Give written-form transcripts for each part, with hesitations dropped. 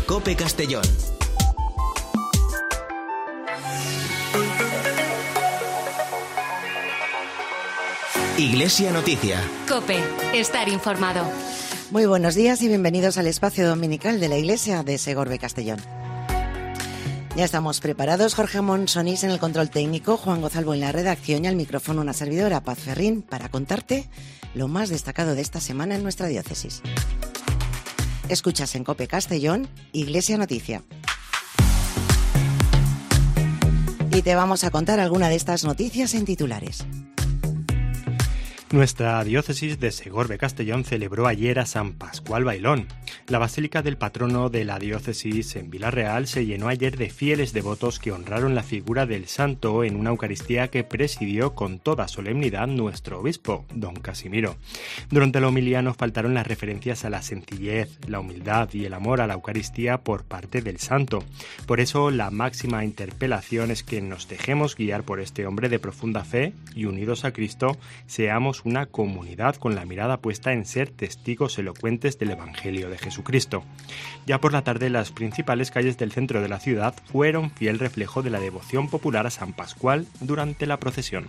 COPE Castellón. Iglesia Noticia. COPE, estar informado. Muy buenos días y bienvenidos al espacio dominical de la Iglesia de Segorbe Castellón. Ya estamos preparados, Jorge Monsonís en el control técnico, Juan Gozalvo en la redacción y al micrófono una servidora, Paz Ferrín, para contarte lo más destacado de esta semana en nuestra diócesis. Escuchas en COPE Castellón, Iglesia Noticia. Y te vamos a contar alguna de estas noticias en titulares. Nuestra diócesis de Segorbe Castellón celebró ayer a San Pascual Bailón. La basílica del patrono de la diócesis en Vilarreal se llenó ayer de fieles devotos que honraron la figura del santo en una Eucaristía que presidió con toda solemnidad nuestro obispo, don Casimiro. Durante la homilía no faltaron las referencias a la sencillez, la humildad y el amor a la Eucaristía por parte del santo. Por eso la máxima interpelación es que nos dejemos guiar por este hombre de profunda fe y unidos a Cristo seamos una comunidad con la mirada puesta en ser testigos elocuentes del Evangelio de Jesucristo. Ya por la tarde, las principales calles del centro de la ciudad fueron fiel reflejo de la devoción popular a San Pascual durante la procesión.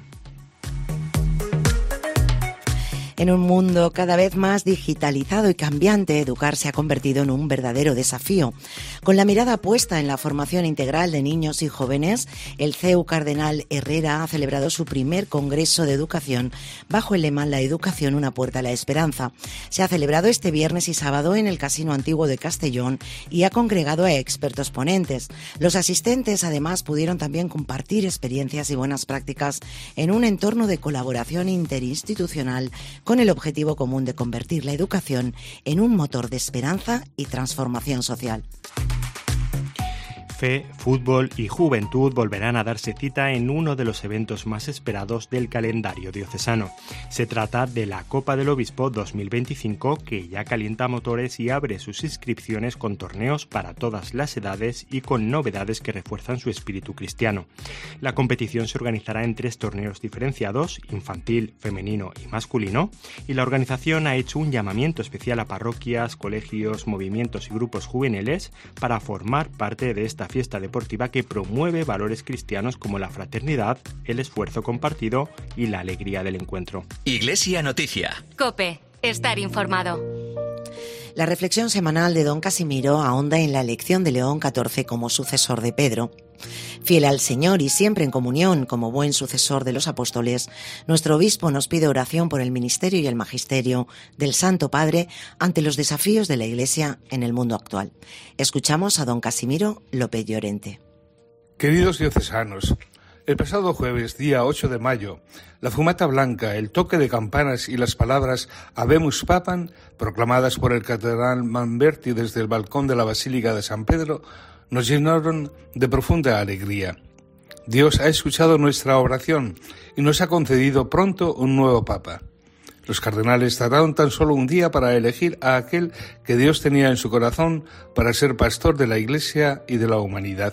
En un mundo cada vez más digitalizado y cambiante, educar se ha convertido en un verdadero desafío. Con la mirada puesta en la formación integral de niños y jóvenes, el CEU Cardenal Herrera ha celebrado su primer Congreso de Educación bajo el lema La educación, una puerta a la esperanza. Se ha celebrado este viernes y sábado en el Casino Antiguo de Castellón y ha congregado a expertos ponentes. Los asistentes, además, pudieron también compartir experiencias y buenas prácticas en un entorno de colaboración interinstitucional con el objetivo común de convertir la educación en un motor de esperanza y transformación social. Fe, fútbol y juventud volverán a darse cita en uno de los eventos más esperados del calendario diocesano. Se trata de la Copa del Obispo 2025, que ya calienta motores y abre sus inscripciones con torneos para todas las edades y con novedades que refuerzan su espíritu cristiano. La competición se organizará en 3 torneos diferenciados, infantil, femenino y masculino, y la organización ha hecho un llamamiento especial a parroquias, colegios, movimientos y grupos juveniles para formar parte de esta fiesta deportiva que promueve valores cristianos como la fraternidad, el esfuerzo compartido y la alegría del encuentro. Iglesia Noticia. COPE, estar informado. La reflexión semanal de don Casimiro ahonda en la elección de León XIV como sucesor de Pedro. Fiel al Señor y siempre en comunión como buen sucesor de los apóstoles, nuestro obispo nos pide oración por el ministerio y el magisterio del Santo Padre ante los desafíos de la Iglesia en el mundo actual. Escuchamos a don Casimiro López Llorente. Queridos diocesanos, el pasado jueves, día 8 de mayo, la fumata blanca, el toque de campanas y las palabras Habemus Papam, proclamadas por el cardenal Manberti desde el balcón de la Basílica de San Pedro, nos llenaron de profunda alegría. Dios ha escuchado nuestra oración y nos ha concedido pronto un nuevo Papa. Los cardenales tardaron tan solo un día para elegir a aquel que Dios tenía en su corazón para ser pastor de la Iglesia y de la humanidad.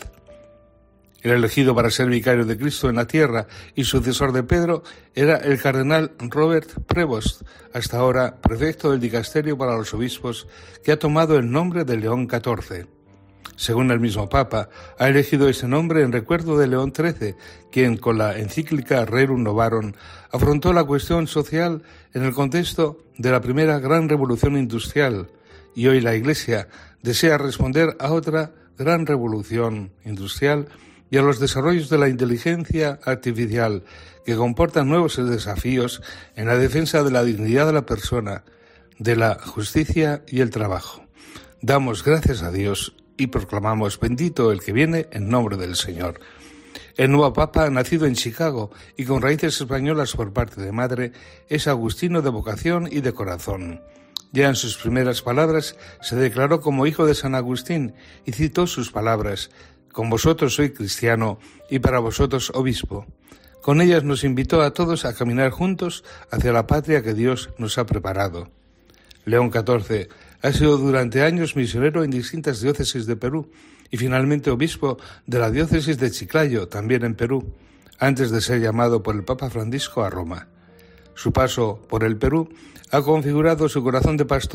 El elegido para ser vicario de Cristo en la tierra y sucesor de Pedro era el cardenal Robert Prevost, hasta ahora prefecto del dicasterio para los obispos, que ha tomado el nombre de León XIV. Según el mismo Papa, ha elegido ese nombre en recuerdo de León XIII, quien con la encíclica Rerum Novarum afrontó la cuestión social en el contexto de la primera gran revolución industrial, y hoy la Iglesia desea responder a otra gran revolución industrial y a los desarrollos de la inteligencia artificial, que comportan nuevos desafíos en la defensa de la dignidad de la persona, de la justicia y el trabajo. Damos gracias a Dios y proclamamos bendito el que viene en nombre del Señor. El nuevo Papa, nacido en Chicago y con raíces españolas por parte de madre, es agustino de vocación y de corazón. Ya en sus primeras palabras se declaró como hijo de San Agustín y citó sus palabras: «Con vosotros soy cristiano y para vosotros obispo». Con ellas nos invitó a todos a caminar juntos hacia la patria que Dios nos ha preparado. León XIV ha sido durante años misionero en distintas diócesis de Perú y finalmente obispo de la diócesis de Chiclayo, también en Perú, antes de ser llamado por el Papa Francisco a Roma. Su paso por el Perú ha configurado su corazón de pastor,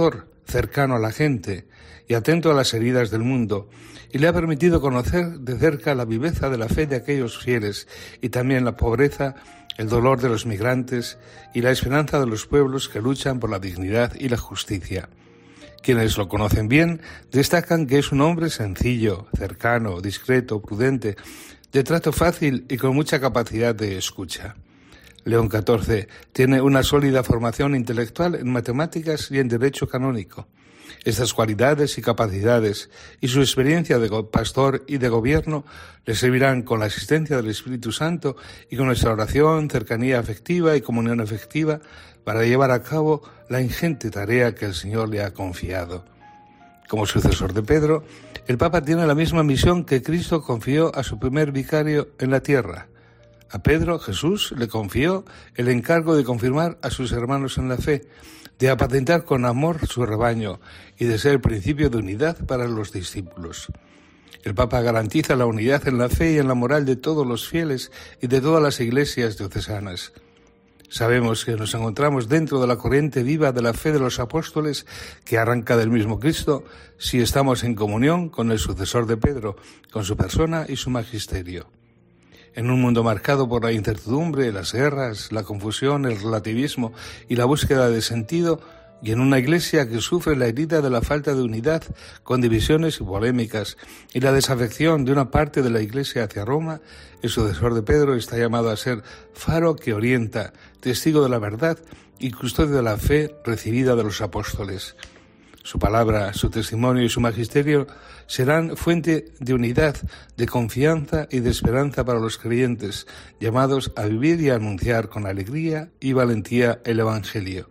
cercano a la gente y atento a las heridas del mundo, y le ha permitido conocer de cerca la viveza de la fe de aquellos fieles y también la pobreza, el dolor de los migrantes y la esperanza de los pueblos que luchan por la dignidad y la justicia. Quienes lo conocen bien destacan que es un hombre sencillo, cercano, discreto, prudente, de trato fácil y con mucha capacidad de escucha. León XIV tiene una sólida formación intelectual en matemáticas y en derecho canónico. Estas cualidades y capacidades y su experiencia de pastor y de gobierno le servirán con la asistencia del Espíritu Santo y con nuestra oración, cercanía afectiva y comunión afectiva para llevar a cabo la ingente tarea que el Señor le ha confiado. Como sucesor de Pedro, el Papa tiene la misma misión que Cristo confió a su primer vicario en la tierra. A Pedro, Jesús le confió el encargo de confirmar a sus hermanos en la fe, de apacentar con amor su rebaño y de ser principio de unidad para los discípulos. El Papa garantiza la unidad en la fe y en la moral de todos los fieles y de todas las iglesias diocesanas. Sabemos que nos encontramos dentro de la corriente viva de la fe de los apóstoles que arranca del mismo Cristo si estamos en comunión con el sucesor de Pedro, con su persona y su magisterio. En un mundo marcado por la incertidumbre, las guerras, la confusión, el relativismo y la búsqueda de sentido, y en una iglesia que sufre la herida de la falta de unidad, con divisiones y polémicas, y la desafección de una parte de la iglesia hacia Roma, el sucesor de Pedro está llamado a ser faro que orienta, testigo de la verdad y custodio de la fe recibida de los apóstoles. Su palabra, su testimonio y su magisterio serán fuente de unidad, de confianza y de esperanza para los creyentes, llamados a vivir y a anunciar con alegría y valentía el Evangelio.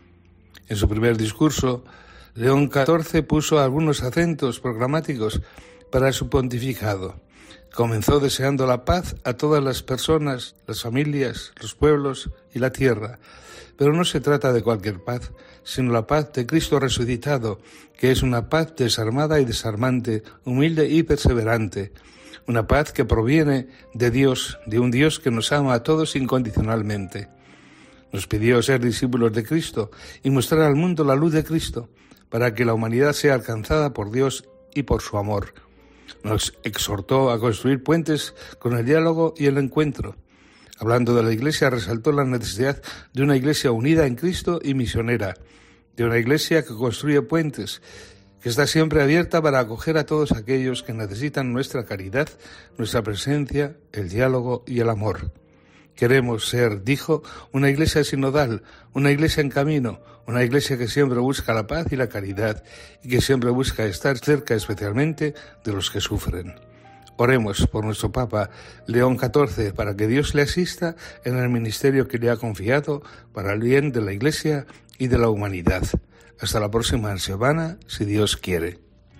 En su primer discurso, León XIV puso algunos acentos programáticos para su pontificado. Comenzó deseando la paz a todas las personas, las familias, los pueblos y la tierra. Pero no se trata de cualquier paz, sino la paz de Cristo resucitado, que es una paz desarmada y desarmante, humilde y perseverante. Una paz que proviene de Dios, de un Dios que nos ama a todos incondicionalmente. Nos pidió ser discípulos de Cristo y mostrar al mundo la luz de Cristo, para que la humanidad sea alcanzada por Dios y por su amor. Nos exhortó a construir puentes con el diálogo y el encuentro. Hablando de la Iglesia, resaltó la necesidad de una Iglesia unida en Cristo y misionera, de una Iglesia que construye puentes, que está siempre abierta para acoger a todos aquellos que necesitan nuestra caridad, nuestra presencia, el diálogo y el amor. Queremos ser, dijo, una Iglesia sinodal, una Iglesia en camino, una Iglesia que siempre busca la paz y la caridad y que siempre busca estar cerca especialmente de los que sufren. Oremos por nuestro Papa León XIV para que Dios le asista en el ministerio que le ha confiado para el bien de la Iglesia y de la humanidad. Hasta la próxima semana, si Dios quiere.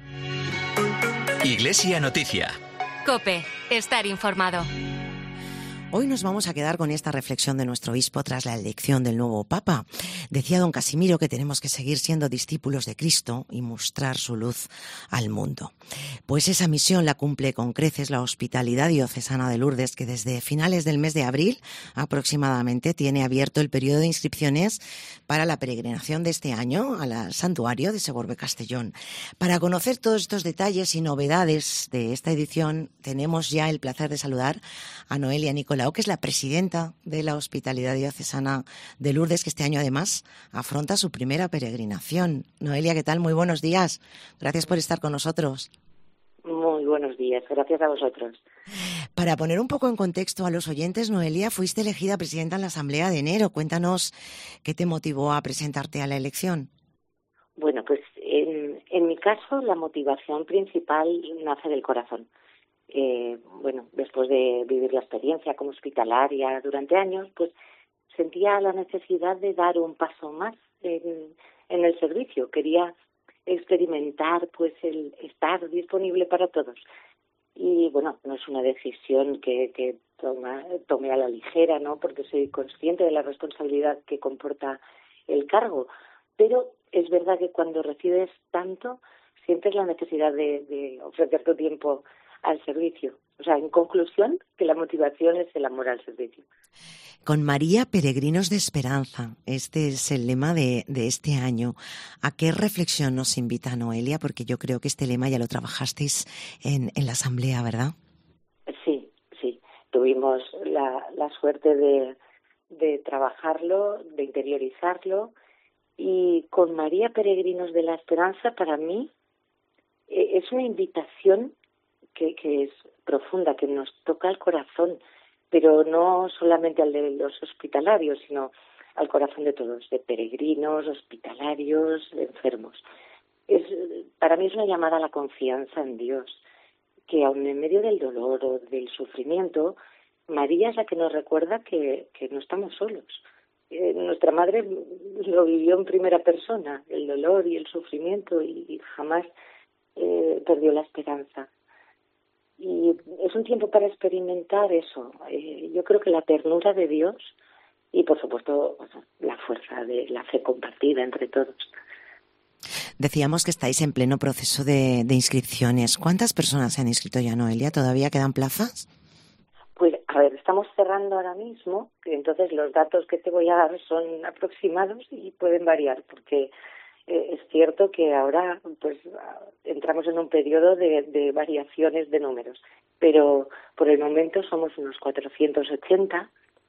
Iglesia Noticia. COPE. Estar informado. Hoy nos vamos a quedar con esta reflexión de nuestro obispo tras la elección del nuevo Papa. Decía don Casimiro que tenemos que seguir siendo discípulos de Cristo y mostrar su luz al mundo. Pues esa misión la cumple con creces la Hospitalidad Diocesana de Lourdes, que desde finales del mes de abril aproximadamente tiene abierto el periodo de inscripciones para la peregrinación de este año al santuario de Segorbe-Castellón. Para conocer todos estos detalles y novedades de esta edición, tenemos ya el placer de saludar a Noelia Nicolau, que es la presidenta de la Hospitalidad Diocesana de Lourdes, que este año además afronta su primera peregrinación. Noelia, ¿qué tal? Muy buenos días. Gracias por estar con nosotros. Muy buenos días, gracias a vosotros. Para poner un poco en contexto a los oyentes, Noelia, fuiste elegida presidenta en la Asamblea de enero. Cuéntanos qué te motivó a presentarte a la elección. Bueno, pues en mi caso la motivación principal nace del corazón. Después de vivir la experiencia como hospitalaria durante años, pues sentía la necesidad de dar un paso más en el servicio. Quería experimentar pues el estar disponible para todos. Y bueno, no es una decisión que tome a la ligera, ¿no? Porque soy consciente de la responsabilidad que comporta el cargo. Pero es verdad que cuando recibes tanto, sientes la necesidad de ofrecer tu tiempo al servicio. O sea, en conclusión, que la motivación es el amor al servicio. Con María, peregrinos de esperanza. Este es el lema de este año. ¿A qué reflexión nos invita Noelia? Porque yo creo que este lema ya lo trabajasteis en la asamblea, ¿verdad? Sí. Tuvimos la suerte de trabajarlo, de interiorizarlo. Y con María, peregrinos de la esperanza, para mí es una invitación que es profunda, que nos toca el corazón, pero no solamente al de los hospitalarios, sino al corazón de todos, de peregrinos, hospitalarios, enfermos. Para mí es una llamada a la confianza en Dios, que aun en medio del dolor o del sufrimiento, María es la que nos recuerda que no estamos solos. Nuestra madre lo vivió en primera persona, el dolor y el sufrimiento, y jamás perdió la esperanza. Y es un tiempo para experimentar eso. Yo creo que la ternura de Dios y, por supuesto, la fuerza de la fe compartida entre todos. Decíamos que estáis en pleno proceso de inscripciones. ¿Cuántas personas se han inscrito ya, Noelia? ¿Todavía quedan plazas? Pues, a ver, estamos cerrando ahora mismo, entonces los datos que te voy a dar son aproximados y pueden variar, porque es cierto que ahora pues entramos en un periodo de variaciones de números, pero por el momento somos unos 480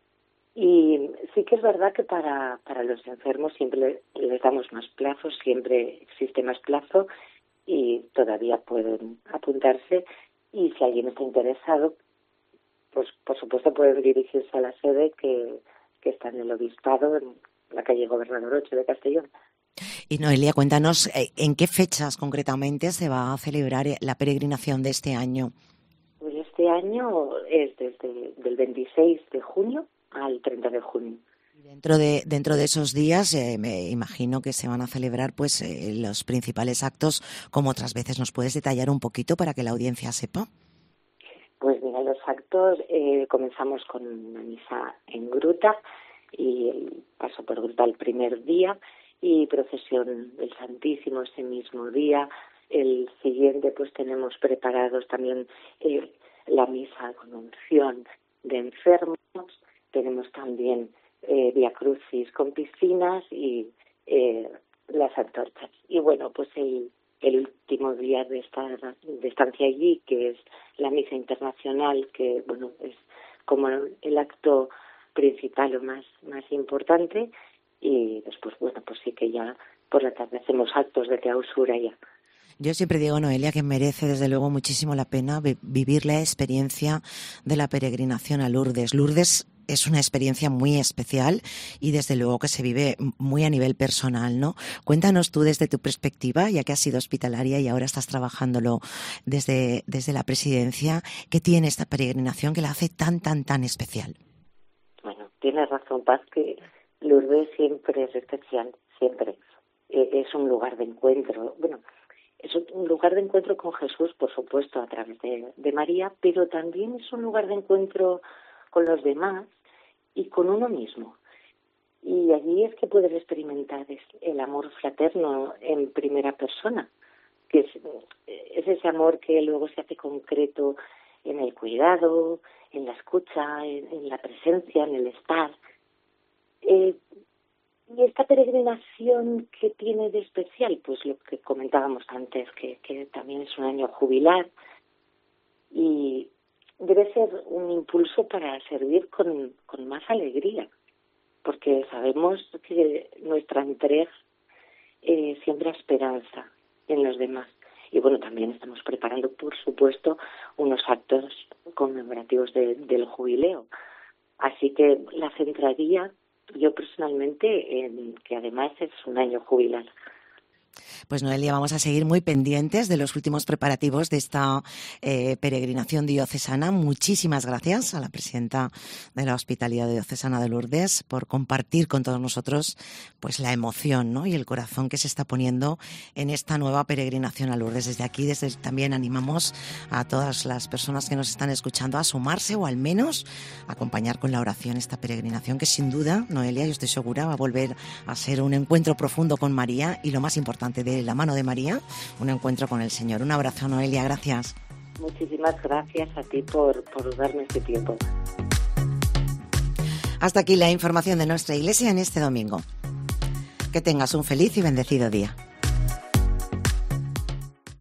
y sí que es verdad que para los enfermos siempre les damos más plazos, siempre existe más plazo y todavía pueden apuntarse, y si alguien está interesado, pues por supuesto pueden dirigirse a la sede que está en el Obispado, en la calle Gobernador 8 de Castellón. Y Noelia, cuéntanos en qué fechas concretamente se va a celebrar la peregrinación de este año. Pues este año es del 26 de junio al 30 de junio. Dentro de esos días me imagino que se van a celebrar pues los principales actos, como otras veces. ¿Nos puedes detallar un poquito para que la audiencia sepa? Pues mira, los actos comenzamos con una misa en gruta y el paso por gruta el primer día y procesión del Santísimo ese mismo día. El siguiente pues tenemos preparados también la misa con unción de enfermos. Tenemos también Vía Crucis con piscinas y las antorchas. Y bueno, pues el último día de estancia allí, que es la misa internacional, que bueno es como el acto principal o más importante, y después bueno pues sí que ya por la tarde hacemos actos de clausura ya. Yo siempre digo, Noelia, que merece desde luego muchísimo la pena vivir la experiencia de la peregrinación a Lourdes. Lourdes es una experiencia muy especial y desde luego que se vive muy a nivel personal, ¿no? Cuéntanos tú desde tu perspectiva, ya que has sido hospitalaria y ahora estás trabajándolo desde la presidencia, ¿qué tiene esta peregrinación que la hace tan especial? Bueno, tienes razón, Paz, que Lourdes siempre es especial, siempre. Es un lugar de encuentro, bueno, es un lugar de encuentro con Jesús, por supuesto, a través de María, pero también es un lugar de encuentro con los demás y con uno mismo. Y allí es que puedes experimentar el amor fraterno en primera persona, que es ese amor que luego se hace concreto en el cuidado, en la escucha, en la presencia, en el estar. Y esta peregrinación, ¿qué tiene de especial? Pues lo que comentábamos antes, que también es un año jubilar y debe ser un impulso para servir con más alegría, porque sabemos que nuestra entrega siembra esperanza en los demás. Y bueno, también estamos preparando, por supuesto, unos actos conmemorativos del jubileo. Así que la centraría yo personalmente en que además es un año jubilar. Pues Noelia, vamos a seguir muy pendientes de los últimos preparativos de esta peregrinación diocesana. Muchísimas gracias a la presidenta de la Hospitalidad Diocesana de Lourdes por compartir con todos nosotros pues la emoción, ¿no? Y el corazón que se está poniendo en esta nueva peregrinación a Lourdes. Desde aquí también animamos a todas las personas que nos están escuchando a sumarse o al menos acompañar con la oración esta peregrinación que sin duda, Noelia, yo estoy segura, va a volver a ser un encuentro profundo con María y lo más importante, de la mano de María, un encuentro con el Señor. Un abrazo, Noelia, gracias. Muchísimas gracias a ti por darme este tiempo. Hasta aquí la información de nuestra Iglesia en este domingo. Que tengas un feliz y bendecido día.